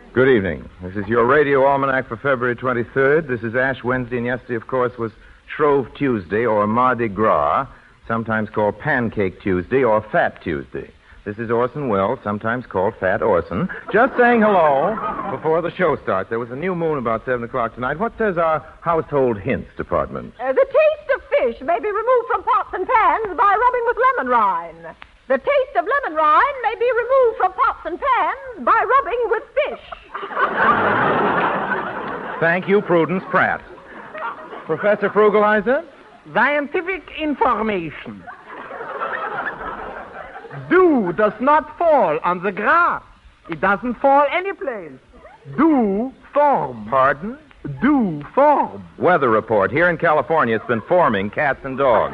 Good evening. This is your radio almanac for February 23rd. This is Ash Wednesday, and yesterday, of course, was Shrove Tuesday, or Mardi Gras, sometimes called Pancake Tuesday or Fat Tuesday. This is Orson Welles, sometimes called Fat Orson. Just saying hello before the show starts. There was a new moon about 7 o'clock tonight. What says our household hints department? The taste of fish may be removed from pots and pans by rubbing with lemon rind. The taste of lemon rind may be removed from pots and pans by rubbing with fish. Thank you, Prudence Pratt. Professor Frugalizer? Scientific information. Dew does not fall on the grass. It doesn't fall anyplace. Dew form. Pardon? Dew form. Weather report. Here in California, it's been forming cats and dogs.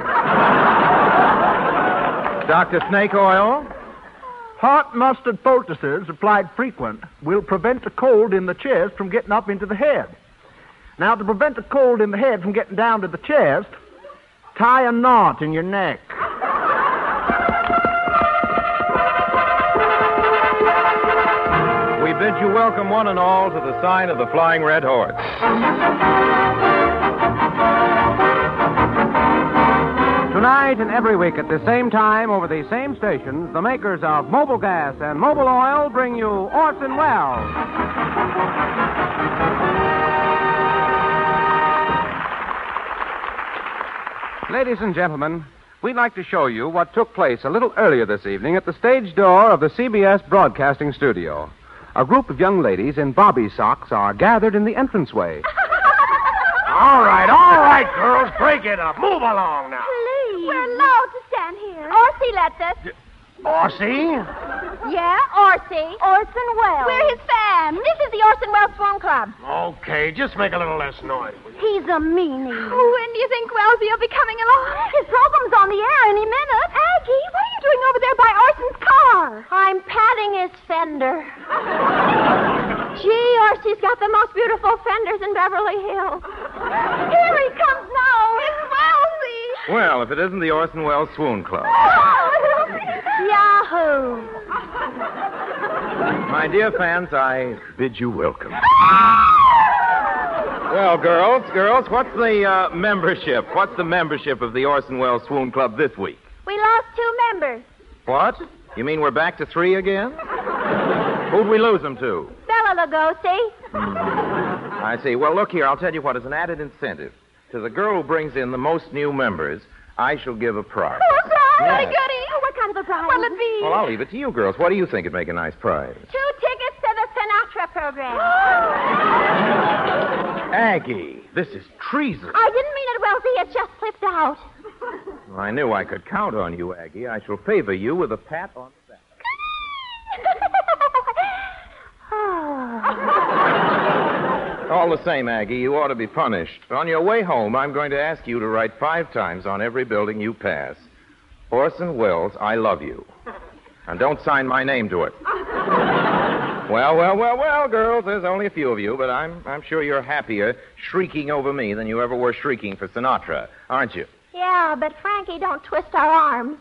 Dr. Snake Oil? Hot mustard poultices applied frequent will prevent a cold in the chest from getting up into the head. Now, to prevent a cold in the head from getting down to the chest, tie a knot in your neck. We bid you welcome one and all to the sign of the Flying Red Horse. Tonight and every week at the same time over these same stations, the makers of Mobil Gas and Mobil Oil bring you Orson Welles. Ladies and gentlemen, we'd like to show you what took place a little earlier this evening at the stage door of the CBS Broadcasting Studio. A group of young ladies in bobby socks are gathered in the entranceway. All right, girls, break it up. Move along now. Please. We're allowed to stand here. Orsie lets us. Orsie? Yeah, Orsie. Orson Welles. We're his fans. This is the Orson Welles Swan Club. Okay, just make a little less noise. He's a meanie. When do you think Wellsy will be coming along? His program's on the air any minute. Aggie, what are you doing over there by Orson's car? I'm patting his fender. Gee, Orsie's got the most beautiful fenders in Beverly Hills. Here he comes now. It's Wellsy. Well, if it isn't the Orson Welles Swoon Club. Yahoo! My dear fans, I bid you welcome. Well, girls, what's the membership? What's the membership of the Orson Welles Swoon Club this week? We lost 2 members. What? You mean we're back to 3 again? Who'd we lose them to? Bella Lugosi. I see. Well, look here, I'll tell you what, as an added incentive, to the girl who brings in the most new members, I shall give a prize. Oh, a prize? Yes. Goody. Oh, what kind of a prize? What'll it be? Well, I'll leave it to you girls. What do you think would make a nice prize? 2 tickets to the Sinatra program. Aggie, this is treason. I didn't mean it, Welty. It just slipped out. Well, I knew I could count on you, Aggie. I shall favor you with a pat on the back. All the same, Aggie, you ought to be punished. On your way home, I'm going to ask you to write 5 times on every building you pass, Orson Welles, I love you. And don't sign my name to it. Well, girls, there's only a few of you, but I'm sure you're happier shrieking over me than you ever were shrieking for Sinatra, aren't you? Yeah, but Frankie, don't twist our arms.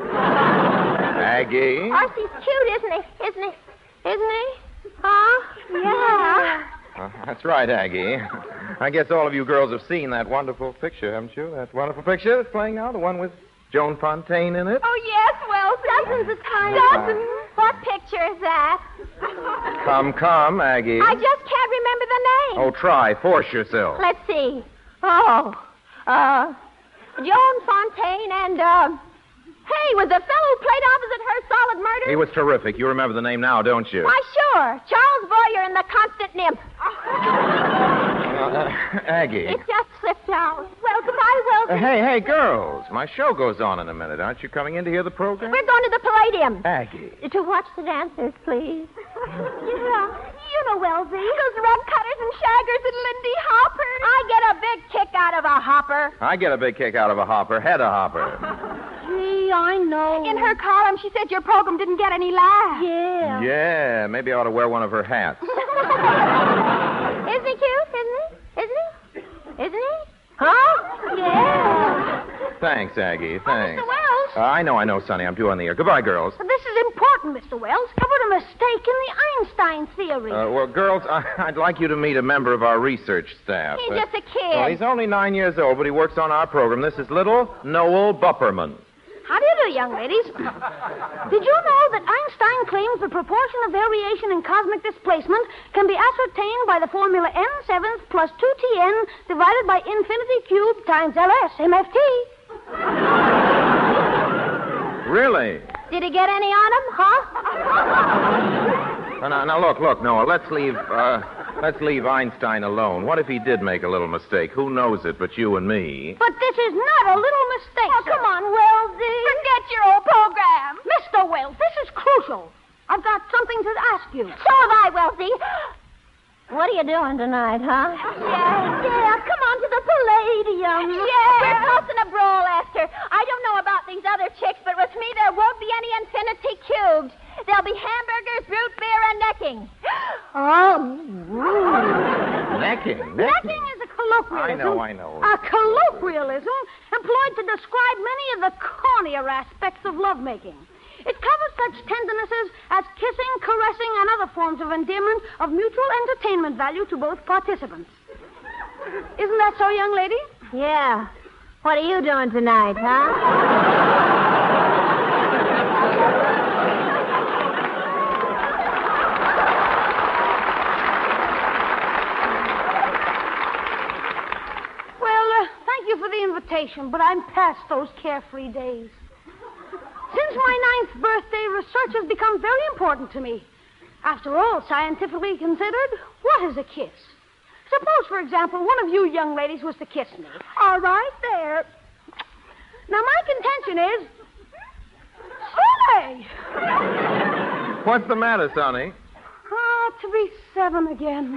Aggie? Arcie's cute, isn't he? Isn't he? Huh? Yeah. That's right, Aggie. I guess all of you girls have seen that wonderful picture, haven't you? That wonderful picture that's playing now, the one with Joan Fontaine in it? Oh, yes, well, dozens of times. Dozens? What picture is that? Come, Aggie. I just can't remember the name. Oh, try. Force yourself. Let's see. Joan Fontaine and, hey, was the fellow who played opposite her Solid Murder? He was terrific. You remember the name now, don't you? Why, sure. Charles Boyer and the Constant Nymph. Aggie. It just slipped out. Well, goodbye, Wilson. Hey, girls. My show goes on in a minute. Aren't you coming in to hear the program? We're going to the Palladium. Aggie. To watch the dancers, please. You know, Wellesley. Those rug cutters and shaggers and Lindy Hoppers. I get a big kick out of a hopper. I get a big kick out of a hopper. Head a hopper. Gee, I know. In her column, she said your program didn't get any laughs. Yeah. Yeah, maybe I ought to wear one of her hats. Isn't he cute? Isn't he? Huh? Yeah. Thanks, Aggie. Thanks. Mr. Wells. I know, Sonny. I'm due on the air. Goodbye, girls. This is important, Mr. Wells. Cover it a mistake in the Einstein theory. Well, girls, I'd like you to meet a member of our research staff. He's just a kid. Well, he's only 9 years old, but he works on our program. This is little Noel Bupperman. How do you do, young ladies? Did you know that Einstein claims the proportion of variation in cosmic displacement can be ascertained by the formula n7 plus 2tn divided by infinity cubed times ls mft? Really? Did he get any on him, huh? Now, look, Noel, let's leave Einstein alone. What if he did make a little mistake? Who knows it but you and me? But this is not a little mistake, Oh, sir. come on, Wellesley. Forget your old program. Mr. Wells, this is crucial. I've got something to ask you. So have I, Wellesley. What are you doing tonight, huh? Yeah, come on to the Palladium. We're tossing a brawl, Esther. I don't know about these other chicks, but with me there won't be any infinity cubed. There'll be hamburgers, root beer, and necking. Necking? Necking is a colloquialism. I know. A colloquialism employed to describe many of the cornier aspects of lovemaking. It covers such tendernesses as kissing, caressing, and other forms of endearment of mutual entertainment value to both participants. Isn't that so, young lady? Yeah. What are you doing tonight, huh? Thank you for the invitation, but I'm past those carefree days. Since my 9th birthday, research has become very important to me. After all, scientifically considered, what is a kiss? Suppose, for example, one of you young ladies was to kiss me. All right, there. Now, my contention is... Sonny! What's the matter, Sonny? To be 7 again.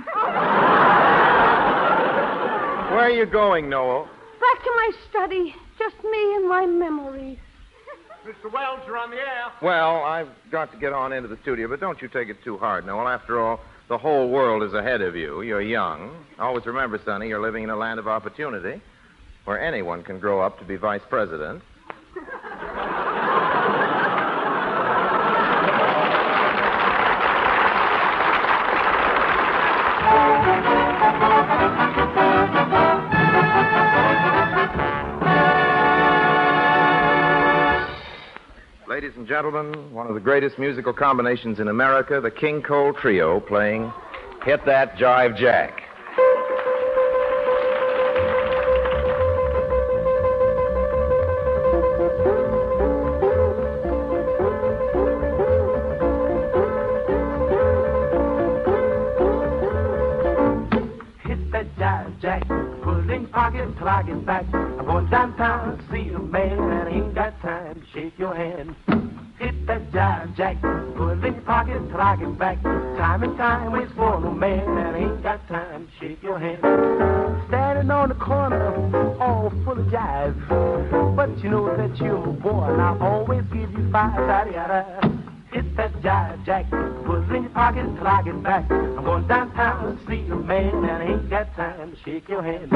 Where are you going, Noel? Back to my study. Just me and my memories. Mr. Wells, you're on the air. Well, I've got to get on into the studio, but don't you take it too hard, Noel. After all, the whole world is ahead of you. You're young. Always remember, Sonny, you're living in a land of opportunity where anyone can grow up to be vice president. Ladies and gentlemen, one of the greatest musical combinations in America, the King Cole Trio, playing Hit That Jive Jack. Hit that jive jack, put it in your pocket till I get back. I'm going downtown to see a man and I ain't got time to shake your hand. Hit that jive jack, put it in your pocket till I get back. Time and time waits for no man and I ain't got time to shake your hand. Standing on the corner, all full of jive. But you know that you're my boy and I'll always give you 5. Da-da-da. Hit that jive jack, put it in your pocket till I get back. I'm going downtown to see a man and I ain't got time to shake your hand.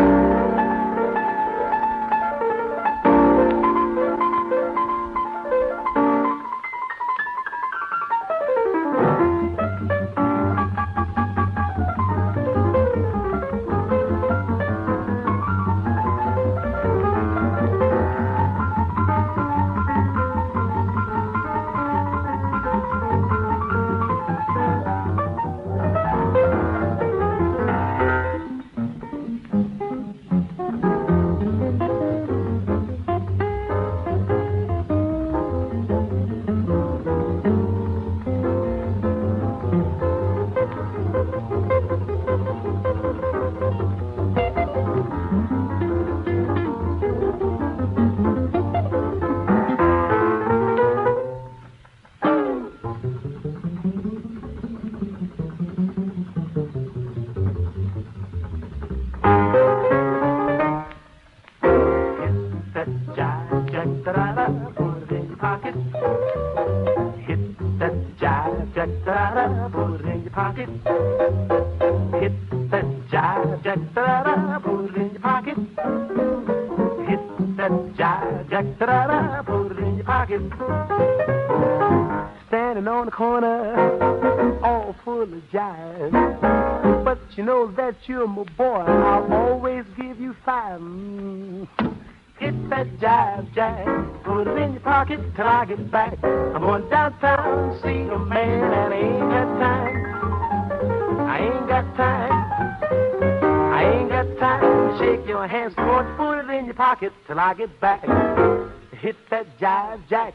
da-da, put it in your pocket. Hit that jive jack, da-da, put it in your pocket. Hit that jive jack, da-da, put it in your pocket. Standing on the corner jive. But you know that you're my boy, I'll always give you five. Hit that jive, jive, put it in your pocket till I get back. I'm going downtown to see a man and I ain't got time. I ain't got time. I ain't got time to shake your hands. Come on, put it in your pocket till I get back. Hit that jive, jack.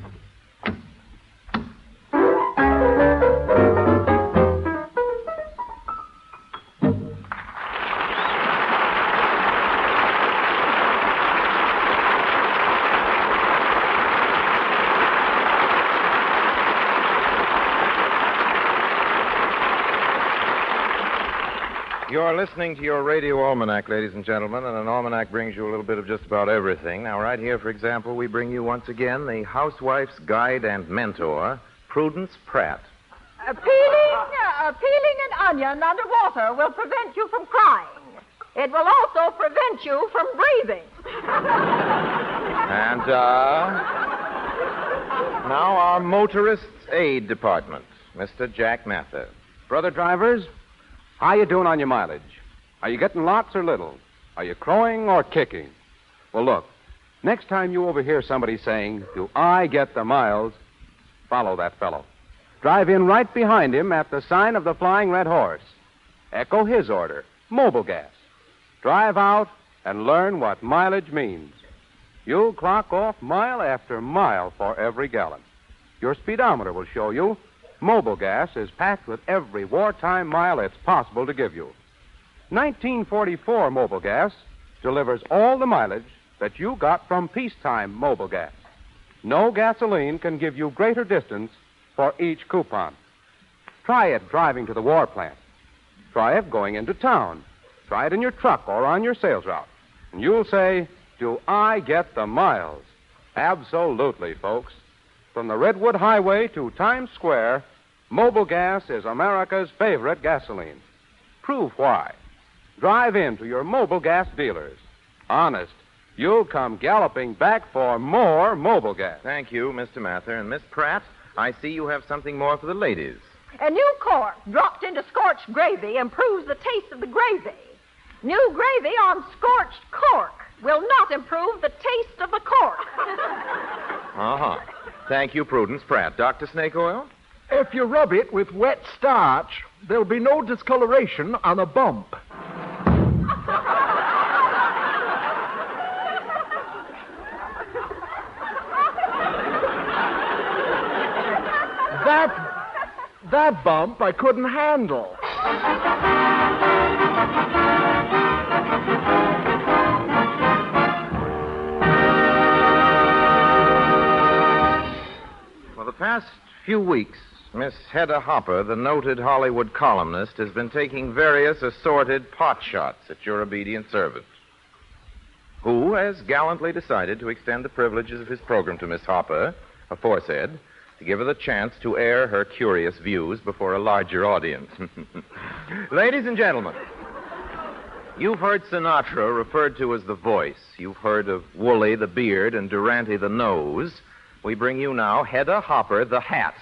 You're listening to your radio almanac, ladies and gentlemen, and an almanac brings you a little bit of just about everything. Now, right here, for example, we bring you once again the housewife's guide and mentor, Prudence Pratt. Peeling an onion underwater will prevent you from crying. It will also prevent you from breathing. And, now our motorist's aid department, Mr. Jack Mather. Brother drivers, how you doing on your mileage? Are you getting lots or little? Are you crowing or kicking? Well, look, next time you overhear somebody saying, "Do I get the miles?" follow that fellow. Drive in right behind him at the sign of the Flying Red Horse. Echo his order, Mobile Gas. Drive out and learn what mileage means. You'll clock off mile after mile for every gallon. Your speedometer will show you Mobile Gas is packed with every wartime mile it's possible to give you. 1944 Mobile Gas delivers all the mileage that you got from peacetime Mobile Gas. No gasoline can give you greater distance for each coupon. Try it driving to the war plant. Try it going into town. Try it in your truck or on your sales route. And you'll say, "Do I get the miles?" Absolutely, folks. From the Redwood Highway to Times Square, Mobile Gas is America's favorite gasoline. Prove why. Drive into your Mobile Gas dealers. Honest, you'll come galloping back for more Mobile Gas. Thank you, Mr. Mather. And Miss Pratt, I see you have something more for the ladies. A new cork dropped into scorched gravy improves the taste of the gravy. New gravy on scorched cork will not improve the taste of the cork. Uh-huh. Thank you, Prudence Pratt. Dr. Snake Oil? If you rub it with wet starch, there'll be no discoloration on a bump. That bump I couldn't handle. For the past few weeks, Miss Hedda Hopper, the noted Hollywood columnist, has been taking various assorted pot shots at your obedient servant, who has gallantly decided to extend the privileges of his program to Miss Hopper, aforesaid, to give her the chance to air her curious views before a larger audience. Ladies and gentlemen, you've heard Sinatra referred to as the voice. You've heard of Wooly the beard and Durante the nose. We bring you now Hedda Hopper the hat.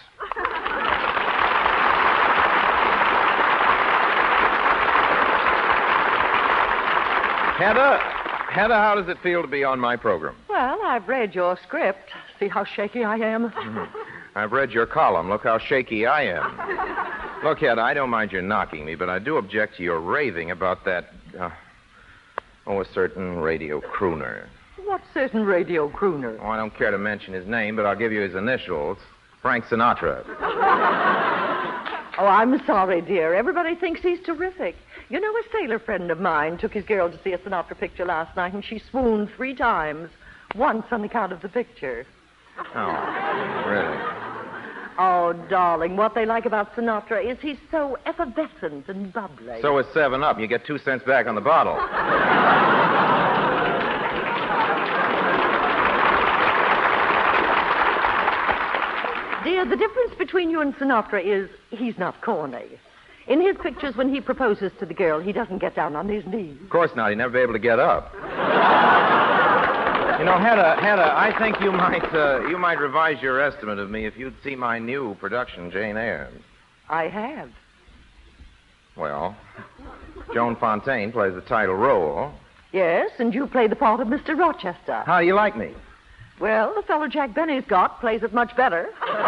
Hedda, how does it feel to be on my program? Well, I've read your script. See how shaky I am? I've read your column. Look how shaky I am. Look, Hedda, I don't mind your knocking me, but I do object to your raving about that, a certain radio crooner. What certain radio crooner? Oh, I don't care to mention his name, but I'll give you his initials. Frank Sinatra. Oh, I'm sorry, dear. Everybody thinks he's terrific. You know, a sailor friend of mine took his girl to see a Sinatra picture last night, and she swooned 3 times. Once on account of the picture. Oh, really? Oh, darling, what they like about Sinatra is he's so effervescent and bubbly. So is 7-Up. You get 2 cents back on the bottle. Dear, the difference between you and Sinatra is he's not corny. In his pictures, when he proposes to the girl, he doesn't get down on his knees. Of course not. He'd never be able to get up. You know, Hedda, I think you might revise your estimate of me if you'd see my new production, Jane Eyre. I have. Well, Joan Fontaine plays the title role. Yes, and you play the part of Mr. Rochester. How do you like me? Well, the fellow Jack Benny's got plays it much better.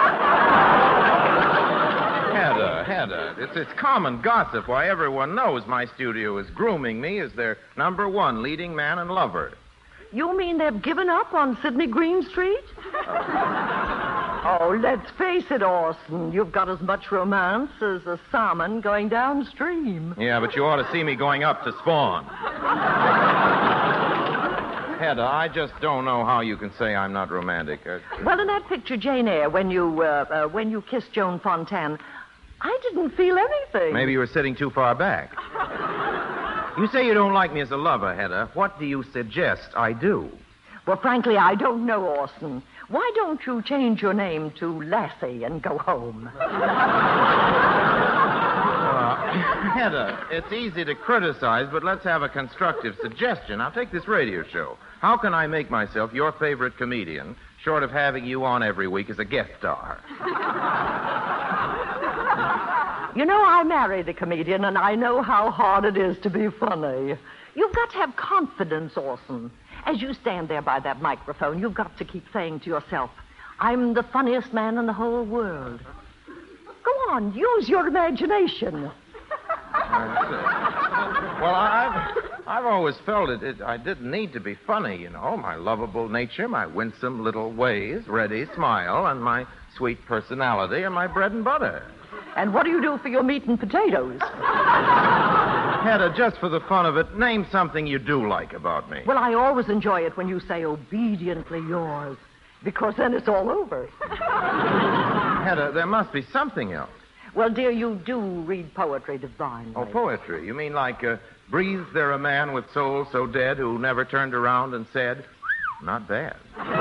Hedda, it's common gossip why everyone knows my studio is grooming me as their number one leading man and lover. You mean they've given up on Sidney Greenstreet? Oh, let's face it, Orson. You've got as much romance as a salmon going downstream. Yeah, but you ought to see me going up to spawn. Hedda, I just don't know how you can say I'm not romantic. Well, in that picture, Jane Eyre, when you kissed Joan Fontaine, I didn't feel anything. Maybe you were sitting too far back. You say you don't like me as a lover, Hedda. What do you suggest I do? Well, frankly, I don't know, Orson. Why don't you change your name to Lassie and go home? Hedda, it's easy to criticize, but let's have a constructive suggestion. Now, take this radio show. How can I make myself your favorite comedian, short of having you on every week as a guest star? You know, I married a comedian, and I know how hard it is to be funny. You've got to have confidence, Orson. As you stand there by that microphone, you've got to keep saying to yourself, I'm the funniest man in the whole world. Go on, use your imagination. Well, I've always felt I didn't need to be funny, you know. My lovable nature, my winsome little ways, ready smile, and my sweet personality are my bread and butter. And what do you do for your meat and potatoes? Hedda, just for the fun of it, name something you do like about me. Well, I always enjoy it when you say obediently yours, because then it's all over. Hedda, there must be something else. Well, dear, you do read poetry divinely. Oh, poetry. You mean like, breathes there a man with soul so dead who never turned around and said, not bad.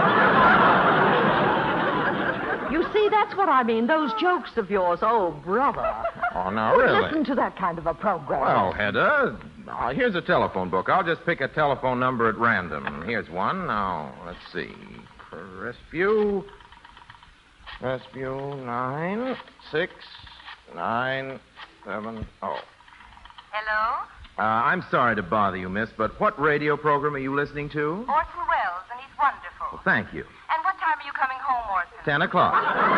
You see, that's what I mean. Those jokes of yours, oh, brother. Oh, no, really? Listen to that kind of a program. Well, Hedda, here's a telephone book. I'll just pick a telephone number at random. Here's one. Now, let's see. Rescue 96970. Hello? I'm sorry to bother you, miss, but what radio program are you listening to? Orson Welles, and he's wonderful. Well, thank you. And what time are you coming home, Orson? 10 o'clock.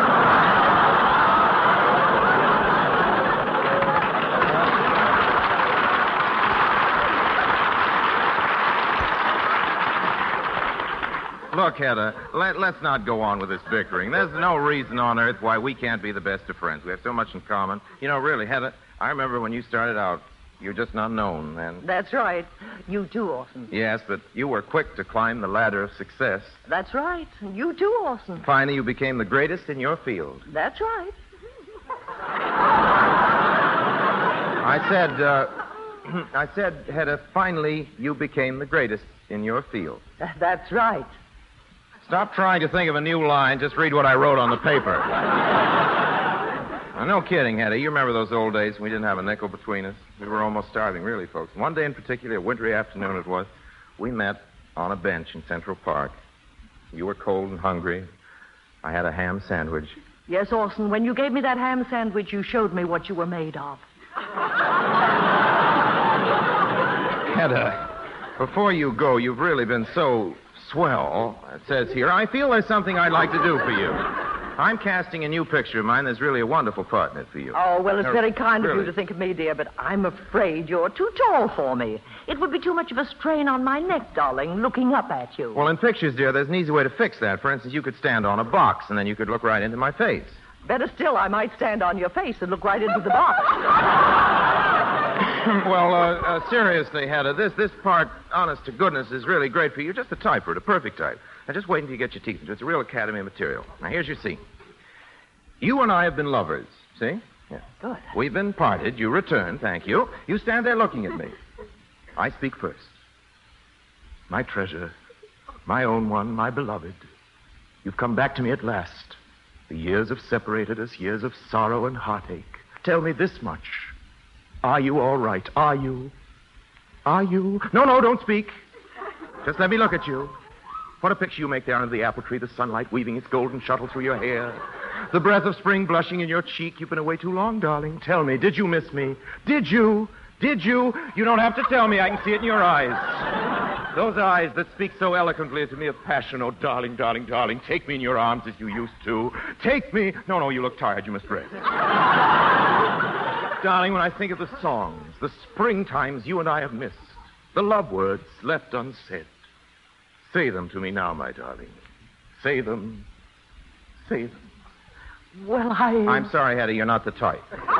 Look, Hedda, let's not go on with this bickering. There's no reason on earth why we can't be the best of friends. We have so much in common. You know, really, Hedda, I remember when you started out, you were just not known then. That's right. You too, Orson. Yes, but you were quick to climb the ladder of success. That's right. You too, Orson. Finally, you became the greatest in your field. That's right. I said, Hedda, finally, you became the greatest in your field. That's right. Stop trying to think of a new line. Just read what I wrote on the paper. Now, no kidding, Hedda. You remember those old days when we didn't have a nickel between us? We were almost starving, really, folks. One day in particular, a wintry afternoon it was, we met on a bench in Central Park. You were cold and hungry. I had a ham sandwich. Yes, Orson, when you gave me that ham sandwich, you showed me what you were made of. Hedda, before you go, you've really been so swell. It says here, I feel there's something I'd like to do for you. I'm casting a new picture of mine. There's really a wonderful part in it for you. Oh, well, it's very kind of really you to think of me, dear, but I'm afraid you're too tall for me. It would be too much of a strain on my neck, darling, looking up at you. Well, in pictures, dear, there's an easy way to fix that. For instance, you could stand on a box, and then you could look right into my face. Better still, I might stand on your face and look right into the box. Well, seriously, Hedda, this part, honest to goodness, is really great for you. Just the type for it, a perfect type. Now, just wait until you get your teeth into it. It's a real Academy material. Now, here's your scene. You and I have been lovers, see? Yeah. Good. We've been parted. You return, thank you. You stand there looking at me. I speak first. My treasure, my own one, my beloved. You've come back to me at last. The years have separated us, years of sorrow and heartache. Tell me this much. Are you all right? Are you? Are you? No, don't speak. Just let me look at you. What a picture you make there under the apple tree, the sunlight weaving its golden shuttle through your hair. The breath of spring blushing in your cheek. You've been away too long, darling. Tell me, did you miss me? Did you? Did you? You don't have to tell me. I can see it in your eyes. Those eyes that speak so eloquently to me of passion. Oh, darling, darling, darling, take me in your arms as you used to. Take me. No, you look tired. You must rest. Darling, when I think of the songs, the spring times you and I have missed, the love words left unsaid, say them to me now, my darling. Say them. Say them. Well, I'm sorry, Hetty, you're not the type.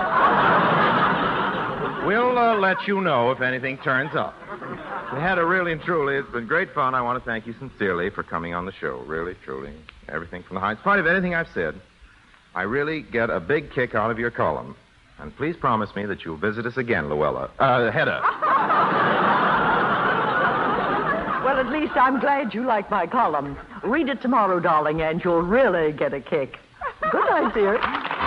We'll let you know if anything turns up. We had a really and truly, it's been great fun. I want to thank you sincerely for coming on the show. Really, truly. Everything from the heart. In spite of anything I've said, I really get a big kick out of your column. And please promise me that you'll visit us again, Luella. Hedda. Well, at least I'm glad you like my column. Read it tomorrow, darling, and you'll really get a kick. Good night, dear.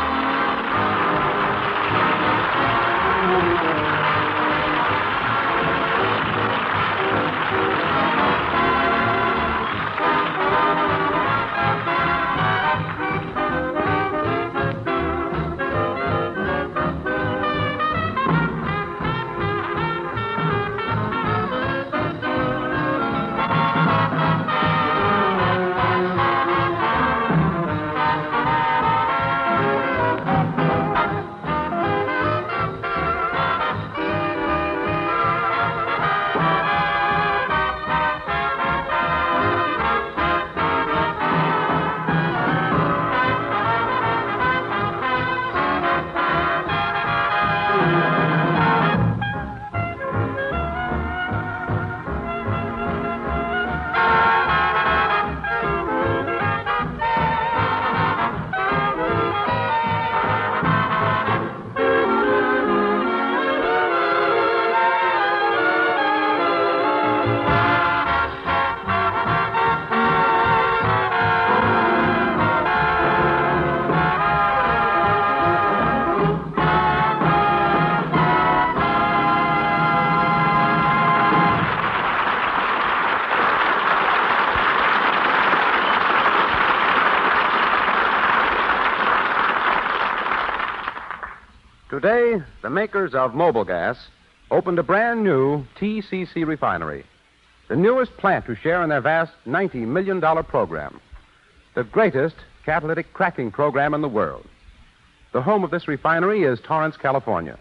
Today, the makers of Mobil Gas opened a brand new TCC refinery, the newest plant to share in their vast $90 million program, the greatest catalytic cracking program in the world. The home of this refinery is Torrance, California.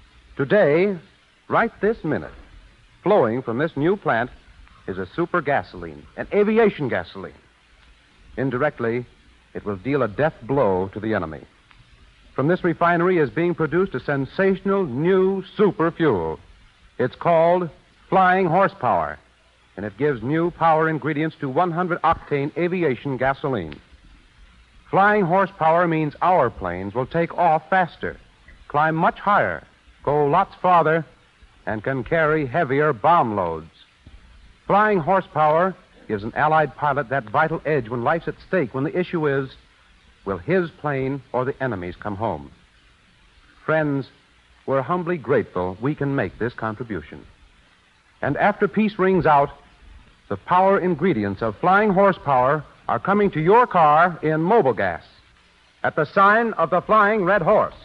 Today, right this minute, flowing from this new plant is a super gasoline, an aviation gasoline. Indirectly, it will deal a death blow to the enemy. From this refinery is being produced a sensational new super fuel. It's called Flying Horsepower, and it gives new power ingredients to 100-octane aviation gasoline. Flying Horsepower means our planes will take off faster, climb much higher, go lots farther, and can carry heavier bomb loads. Flying Horsepower gives an Allied pilot that vital edge when life's at stake, when the issue is, will his plane or the enemy's come home? Friends, we're humbly grateful we can make this contribution. And after peace rings out, the power ingredients of Flying Horsepower are coming to your car in Mobil Gas at the sign of the Flying Red Horse.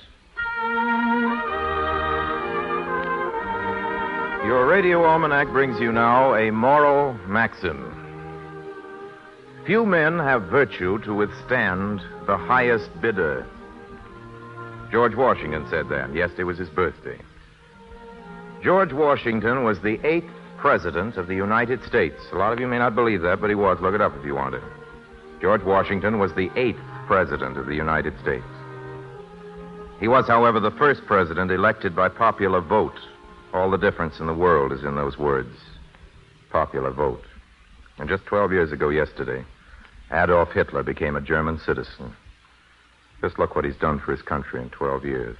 Your Radio Almanac brings you now a moral maxim. Few men have virtue to withstand the highest bidder. George Washington said that. Yesterday was his birthday. George Washington was the 8th president of the United States. A lot of you may not believe that, but he was. Look it up if you want it. George Washington was the 8th president of the United States. He was, however, the first president elected by popular vote. All the difference in the world is in those words. Popular vote. And just 12 years ago yesterday, Adolf Hitler became a German citizen. Just look what he's done for his country in 12 years.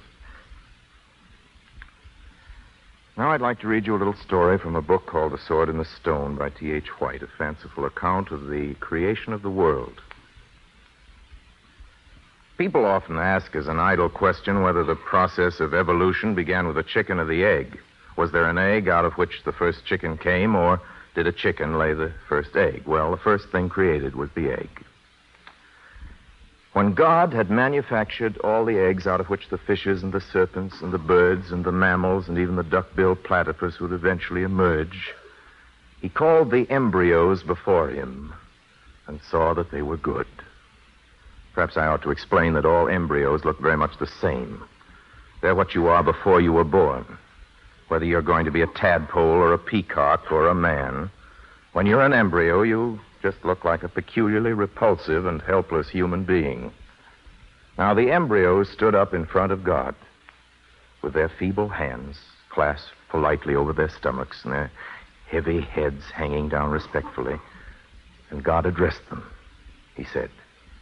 Now I'd like to read you a little story from a book called The Sword and the Stone by T.H. White, a fanciful account of the creation of the world. People often ask as an idle question whether the process of evolution began with the chicken or the egg. Was there an egg out of which the first chicken came, or did a chicken lay the first egg? Well, the first thing created was the egg. When God had manufactured all the eggs out of which the fishes and the serpents and the birds and the mammals and even the duck-billed platypus would eventually emerge, he called the embryos before him and saw that they were good. Perhaps I ought to explain that all embryos look very much the same. They're what you are before you were born. Whether you're going to be a tadpole or a peacock or a man, when you're an embryo, you just look like a peculiarly repulsive and helpless human being. Now, the embryos stood up in front of God with their feeble hands clasped politely over their stomachs and their heavy heads hanging down respectfully. And God addressed them. He said,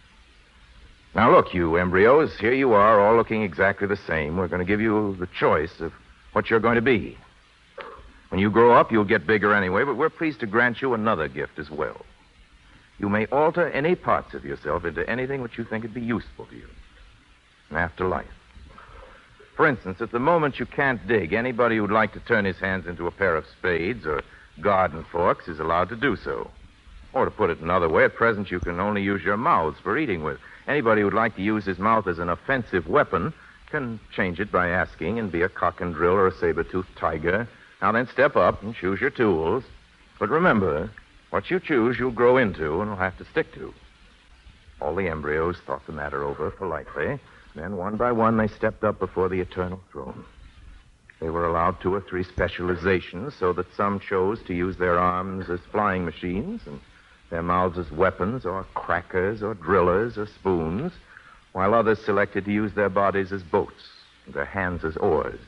"Now look, you embryos, here you are, all looking exactly the same. We're going to give you the choice of what you're going to be. When you grow up, you'll get bigger anyway, but we're pleased to grant you another gift as well. You may alter any parts of yourself into anything which you think would be useful to you in after life. For instance, at the moment you can't dig, anybody who'd like to turn his hands into a pair of spades or garden forks is allowed to do so. Or to put it another way, at present you can only use your mouths for eating with. Anybody who'd like to use his mouth as an offensive weapon can change it by asking and be a cock and drill or a saber-toothed tiger. Now then, step up and choose your tools. But remember, what you choose, you'll grow into and will have to stick to." All the embryos thought the matter over politely. Then, one by one, they stepped up before the eternal throne. They were allowed 2 or 3 specializations, so that some chose to use their arms as flying machines and their mouths as weapons or crackers or drillers or spoons, while others selected to use their bodies as boats and their hands as oars.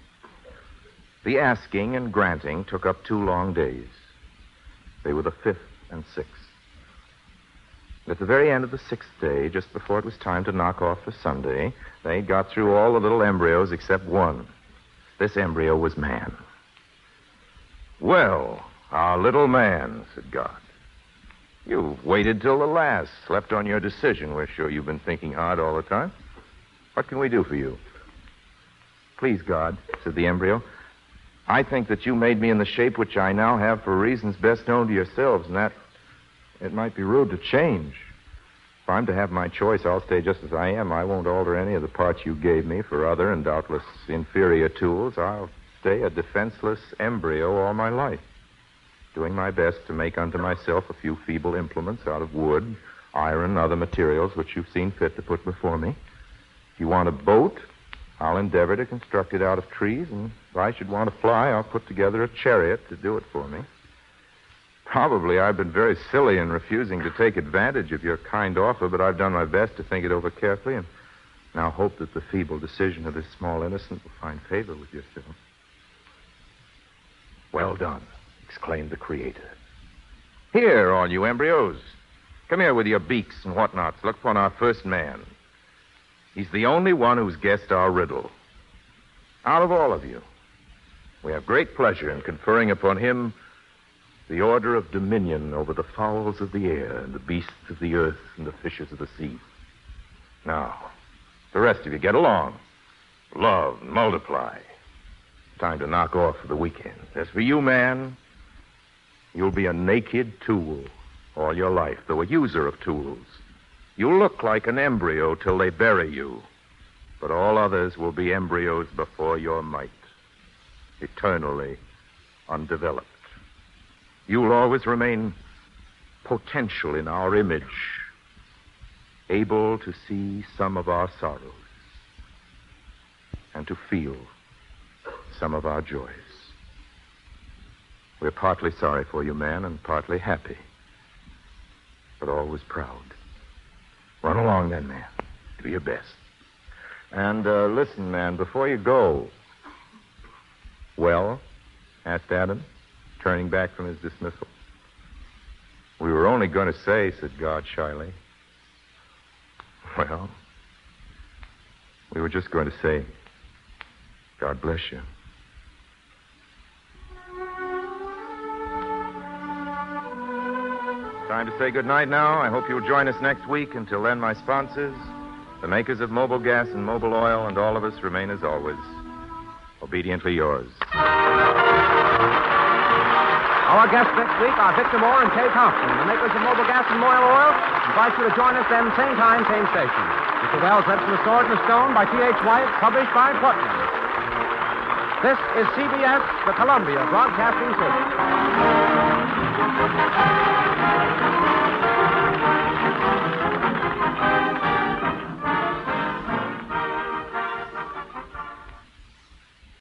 The asking and granting took up 2 long days. They were the 5th and 6th. At the very end of the 6th day, just before it was time to knock off for Sunday, they got through all the little embryos except one. This embryo was man. "Well, our little man," said God. "You've waited till the last, slept on your decision. We're sure you've been thinking hard all the time. What can we do for you?" "Please, God," said the embryo, "I think that you made me in the shape which I now have for reasons best known to yourselves, and that it might be rude to change. If I'm to have my choice, I'll stay just as I am. I won't alter any of the parts you gave me for other and doubtless inferior tools. I'll stay a defenseless embryo all my life, doing my best to make unto myself a few feeble implements out of wood, iron, other materials which you've seen fit to put before me. If you want a boat, I'll endeavor to construct it out of trees, and if I should want to fly, I'll put together a chariot to do it for me. Probably I've been very silly in refusing to take advantage of your kind offer, but I've done my best to think it over carefully and now hope that the feeble decision of this small innocent will find favor with yourself." "Well done," exclaimed the Creator. "Here, all you embryos. Come here with your beaks and whatnots. Look upon our first man. He's the only one who's guessed our riddle. Out of all of you, we have great pleasure in conferring upon him the order of dominion over the fowls of the air and the beasts of the earth and the fishes of the sea. Now, the rest of you get along. Love and multiply. Time to knock off for the weekend. As for you, man, you'll be a naked tool all your life, though a user of tools. You'll look like an embryo till they bury you, but all others will be embryos before your might, eternally undeveloped. You'll always remain potential in our image, able to see some of our sorrows and to feel some of our joys. We're partly sorry for you, man, and partly happy, but always proud. Run along then, man. Do your best. And listen, man, before you go. "Well?" asked Adam, turning back from his dismissal. "We were only going to say," said God shyly. "Well, we were just going to say, God bless you." Time to say goodnight now. I hope you'll join us next week. Until then, my sponsors, the makers of Mobil Gas and Mobil Oil, and all of us remain as always, obediently yours. Our guests next week are Victor Moore and Kay Thompson, the makers of Mobil Gas and Moil Oil. Invite you to join us then, same time, same station. Mr. Wells read from The Sword and the Stone by T.H. White, published by Putnam. This is CBS, the Columbia Broadcasting System.